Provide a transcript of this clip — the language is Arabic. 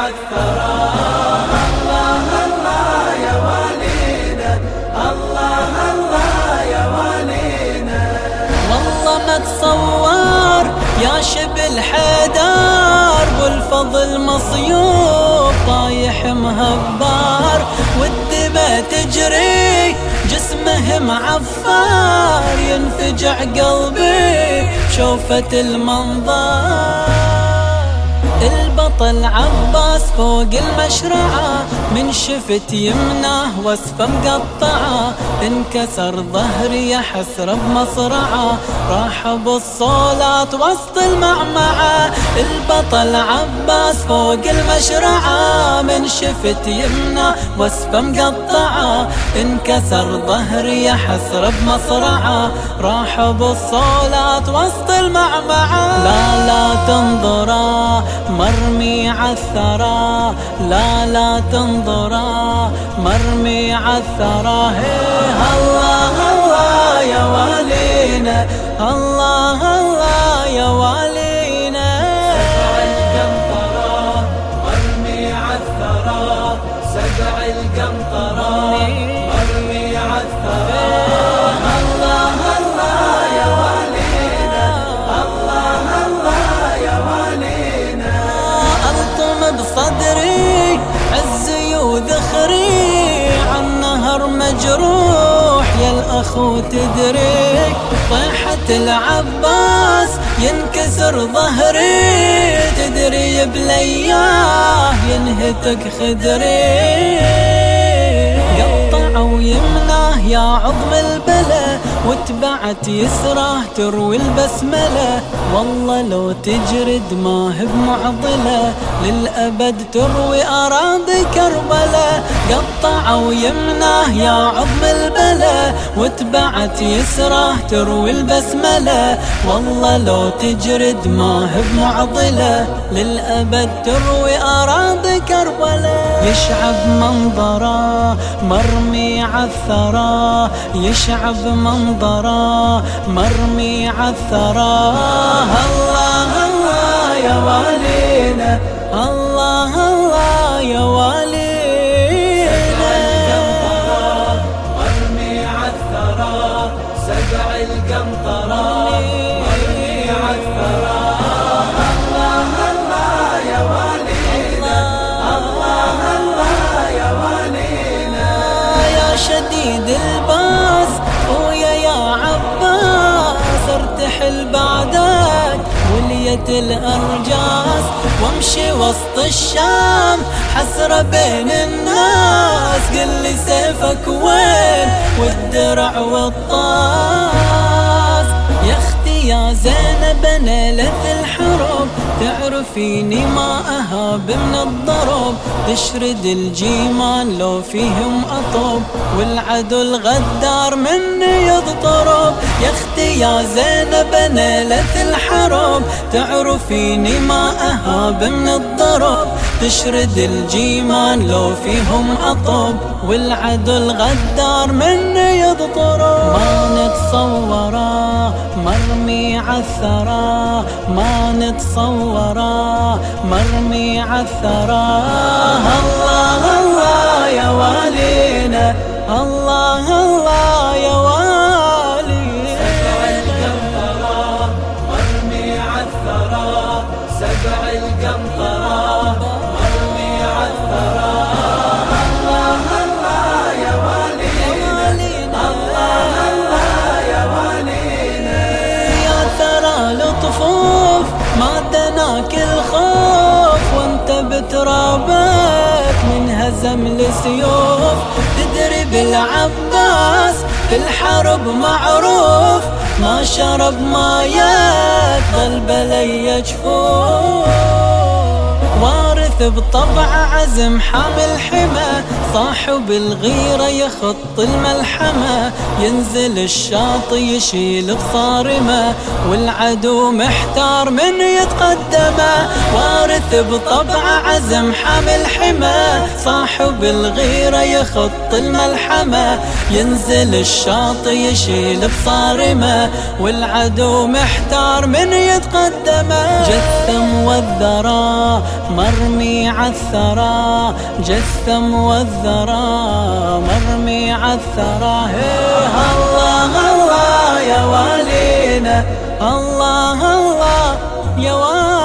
الثرى. الله الله يا والينا، الله الله يا والينا. والله ما تصور يا شبل حيدر والفضل مصيوب طايح مهبار، والدمى تجري جسمه معفار، ينفجع قلبي بشوفة المنظر. البطل عباس فوق المشرعة، من شفت يمناه وصفه مقطعة، انكسر ظهري يا حسرة بمصرعة، راح بالصولات وسط المعمعة. البطل عباس فوق المشرعة، من شفت يمناه وصفه مقطعة، انكسر ظهري يا حسرة بمصرعة، راح بالصولات وسط المعمعة. لا لا تنظرا مرمي عالثرى، لا لا تنظرا مرمي عالثرى. الله الله يا والينا، الله الله يا والينا. سبع القنطرة مرمي عالثرى، سبع القنطرة مرمي عالثرى. الله الله يا والينا، الله الله يا والينا. ألطم بصدري عزي وذخري، عن نهر مجروح يا الأخو تدري، طيحة العباس ينكسر ظهري، تدري بلياه ينهتك خدري. قطعوا يمناه يا عظم البلا، واتبعت يسراه تروي البسملة، والله لو تجرد ما هي بمعضلة، للأبد تروي أراضي كربلة. قطعوا يمناه يا عظم البلا، واتبعت يسراه تروي البسملة، والله لو تجرد ما هي بمعضلة، للأبد تروي أراضي كربلة. يشعب منظره مرمي عالثرى، يشعب منظره مرمي عالثرى. الله الله يا والينا، الله الله يا والينا. مرمي عالثرى، سبع القنطرة مرمي عالثرى. الله الله يا والينا، الله الله يا والينا. يا شديد الباس ويا عباس، ارتحل بعدك ولية الأرجاس، وامشي وسط الشام حسرة بين الناس، قل لي سيفك وين والدرع والطاس. يا اختي يا زينب انا لث الحرب، تعرفيني ما اهاب من الضرب، تشرد الجيمان لو فيهم اطب، والعدو الغدار مني يضطرب. يا اختي يا زينب انا لث الحرب، تعرفيني ما اهاب من الضرب، تشرد الجيمان لو فيهم اطب، والعدو الغدار مني يضطرب. ما نتصوره مرمي عالثرى، ما نتصوره مرمي عالثرى. الله الله يا والينا، الله الله يا والينا. سبع القنطرة مرمي عالثرى، سبع القنطرة مرمي عالثرى. الله الله يا والينا، الله الله يا والينا. يا ثرى لطفوف ما دناك الخوف، وانت بترابك من هزم السيوف، تدري بالعباس في الحرب معروف، ما شرب مايات ظل بلي جفوف. وارث بطبع عزم حامل حمى، صاحب الغيرة يخط الملحمة، ينزل الشاطئ يشيل بصارمة، والعدو محتار من يتقدمه. وارث بطبع عزم حامل حمى، صاحب الغيرة يخط الملحمة، ينزل الشاطئ يشيل بصارمة، والعدو محتار من يتقدمه. جثم والذرى مرمي عالثرى، جثم والذرى مرمي عالثرى. الله الله يا والينا، الله الله يا والينا.